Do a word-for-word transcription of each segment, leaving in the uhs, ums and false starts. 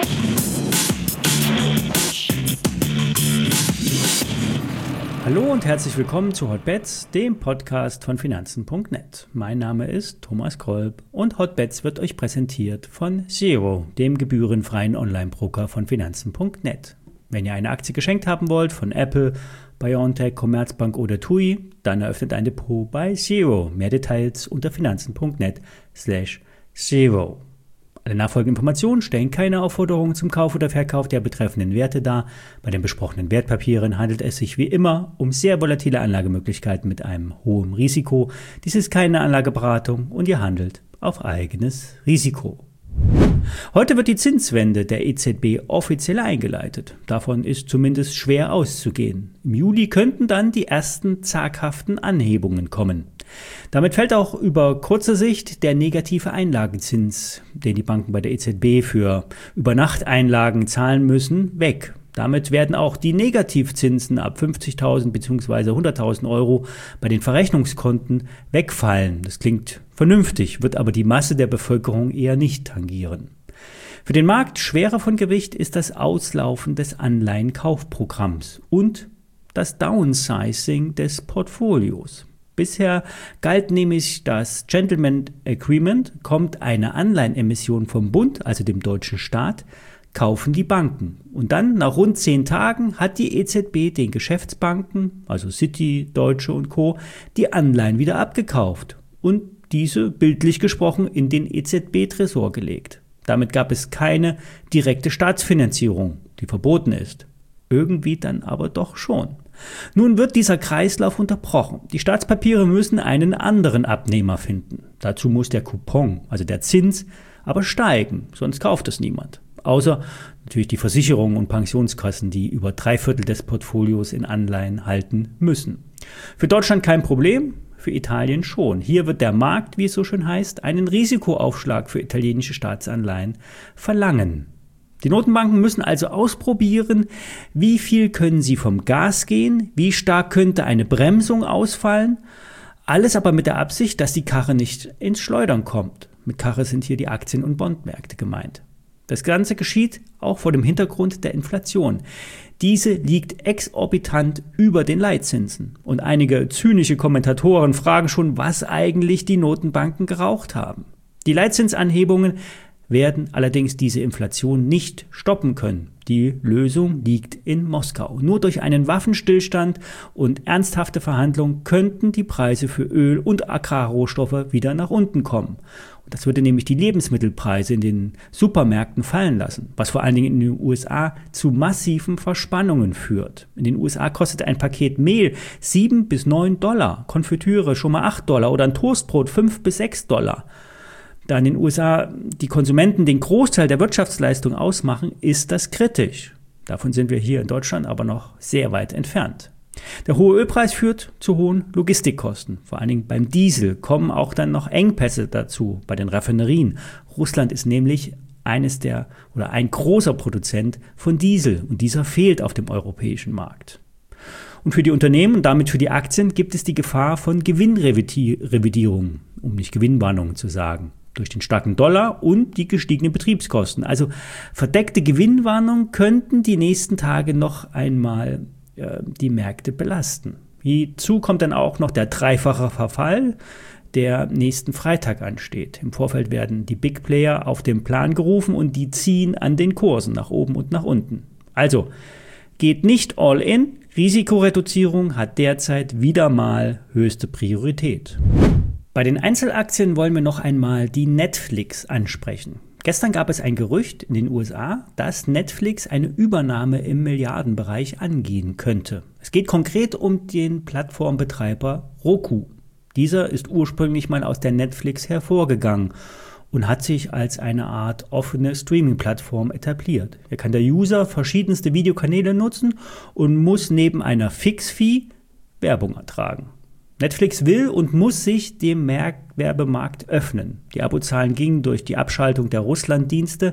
Hallo und herzlich willkommen zu Hotbets, dem Podcast von Finanzen punkt net. Mein Name ist Thomas Kolb und Hotbets wird euch präsentiert von Xero, dem gebührenfreien Online-Broker von Finanzen punkt net. Wenn ihr eine Aktie geschenkt haben wollt von Apple, BioNTech, Commerzbank oder T U I, dann eröffnet ein Depot bei Xero. Mehr Details unter finanzen punkt net slash Xero. Alle nachfolgenden Informationen stellen keine Aufforderungen zum Kauf oder Verkauf der betreffenden Werte dar. Bei den besprochenen Wertpapieren handelt es sich wie immer um sehr volatile Anlagemöglichkeiten mit einem hohen Risiko. Dies ist keine Anlageberatung und ihr handelt auf eigenes Risiko. Heute wird die Zinswende der E Z B offiziell eingeleitet. Davon ist zumindest schwer auszugehen. Im Juli könnten dann die ersten zaghaften Anhebungen kommen. Damit fällt auch über kurze Sicht der negative Einlagenzins, den die Banken bei der E Z B für Übernachteinlagen zahlen müssen, weg. Damit werden auch die Negativzinsen ab fünfzigtausend bzw. hunderttausend Euro bei den Verrechnungskonten wegfallen. Das klingt vernünftig, wird aber die Masse der Bevölkerung eher nicht tangieren. Für den Markt schwerer von Gewicht ist das Auslaufen des Anleihenkaufprogramms und das Downsizing des Portfolios. Bisher galt nämlich das Gentleman Agreement, kommt eine Anleihenemission vom Bund, also dem deutschen Staat, kaufen die Banken. Und dann, nach rund zehn Tagen, hat die E Z B den Geschäftsbanken, also Citi, Deutsche und Co., die Anleihen wieder abgekauft und diese, bildlich gesprochen, in den E Z B-Tresor gelegt. Damit gab es keine direkte Staatsfinanzierung, die verboten ist. Irgendwie dann aber doch schon. Nun wird dieser Kreislauf unterbrochen. Die Staatspapiere müssen einen anderen Abnehmer finden. Dazu muss der Coupon, also der Zins, aber steigen, sonst kauft es niemand. Außer natürlich die Versicherungen und Pensionskassen, die über drei Viertel des Portfolios in Anleihen halten müssen. Für Deutschland kein Problem, für Italien schon. Hier wird der Markt, wie es so schön heißt, einen Risikoaufschlag für italienische Staatsanleihen verlangen. Die Notenbanken müssen also ausprobieren, wie viel können sie vom Gas gehen, wie stark könnte eine Bremsung ausfallen. Alles aber mit der Absicht, dass die Karre nicht ins Schleudern kommt. Mit Karre sind hier die Aktien- und Bondmärkte gemeint. Das Ganze geschieht auch vor dem Hintergrund der Inflation. Diese liegt exorbitant über den Leitzinsen. Und einige zynische Kommentatoren fragen schon, was eigentlich die Notenbanken geraucht haben. Die Leitzinsanhebungen werden allerdings diese Inflation nicht stoppen können. Die Lösung liegt in Moskau. Nur durch einen Waffenstillstand und ernsthafte Verhandlungen könnten die Preise für Öl und Agrarrohstoffe wieder nach unten kommen. Und das würde nämlich die Lebensmittelpreise in den Supermärkten fallen lassen, was vor allen Dingen in den U S A zu massiven Verspannungen führt. In den U S A kostet ein Paket Mehl sieben bis neun Dollar, Konfitüre schon mal acht Dollar oder ein Toastbrot fünf bis sechs Dollar. Da in den U S A die Konsumenten den Großteil der Wirtschaftsleistung ausmachen, ist das kritisch. Davon sind wir hier in Deutschland aber noch sehr weit entfernt. Der hohe Ölpreis führt zu hohen Logistikkosten. Vor allen Dingen beim Diesel kommen auch dann noch Engpässe dazu bei den Raffinerien. Russland ist nämlich eines der oder ein großer Produzent von Diesel und dieser fehlt auf dem europäischen Markt. Und für die Unternehmen und damit für die Aktien gibt es die Gefahr von Gewinnrevidierung, um nicht Gewinnwarnungen zu sagen, durch den starken Dollar und die gestiegenen Betriebskosten. Also verdeckte Gewinnwarnungen könnten die nächsten Tage noch einmal äh, die Märkte belasten. Hinzu kommt dann auch noch der dreifache Verfall, der nächsten Freitag ansteht. Im Vorfeld werden die Big Player auf den Plan gerufen und die ziehen an den Kursen nach oben und nach unten. Also geht nicht all in. Risikoreduzierung hat derzeit wieder mal höchste Priorität. Bei den Einzelaktien wollen wir noch einmal die Netflix ansprechen. Gestern gab es ein Gerücht in den U S A, dass Netflix eine Übernahme im Milliardenbereich angehen könnte. Es geht konkret um den Plattformbetreiber Roku. Dieser ist ursprünglich mal aus der Netflix hervorgegangen und hat sich als eine Art offene Streaming-Plattform etabliert. Hier kann der User verschiedenste Videokanäle nutzen und muss neben einer Fix-Fee Werbung ertragen. Netflix will und muss sich dem Werbemarkt öffnen. Die Abozahlen gingen durch die Abschaltung der Russlanddienste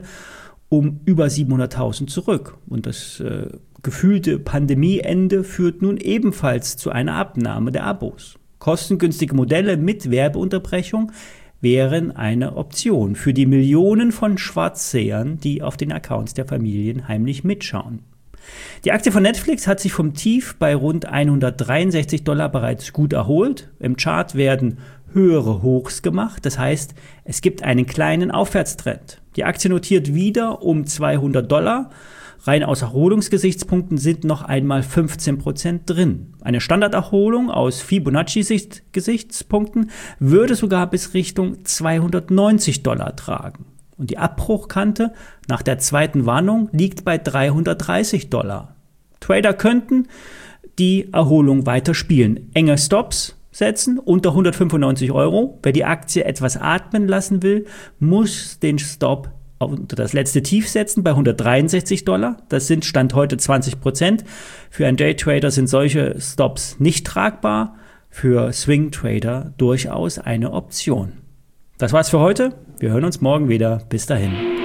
um über siebenhunderttausend zurück. Und das äh, gefühlte Pandemieende führt nun ebenfalls zu einer Abnahme der Abos. Kostengünstige Modelle mit Werbeunterbrechung wären eine Option für die Millionen von Schwarzsehern, die auf den Accounts der Familien heimlich mitschauen. Die Aktie von Netflix hat sich vom Tief bei rund hundertdreiundsechzig Dollar bereits gut erholt. Im Chart werden höhere Hochs gemacht, das heißt, es gibt einen kleinen Aufwärtstrend. Die Aktie notiert wieder um zweihundert Dollar. Rein aus Erholungsgesichtspunkten sind noch einmal fünfzehn Prozent drin. Eine Standarderholung aus Fibonacci-Gesichtspunkten würde sogar bis Richtung zweihundertneunzig Dollar tragen. Und die Abbruchkante nach der zweiten Warnung liegt bei dreihundertdreißig Dollar. Trader könnten die Erholung weiter spielen. Enge Stops setzen unter hundertfünfundneunzig Euro. Wer die Aktie etwas atmen lassen will, muss den Stop unter das letzte Tief setzen bei hundertdreiundsechzig Dollar. Das sind Stand heute zwanzig Prozent. Für einen Daytrader sind solche Stops nicht tragbar. Für Swing-Trader durchaus eine Option. Das war's für heute. Wir hören uns morgen wieder. Bis dahin.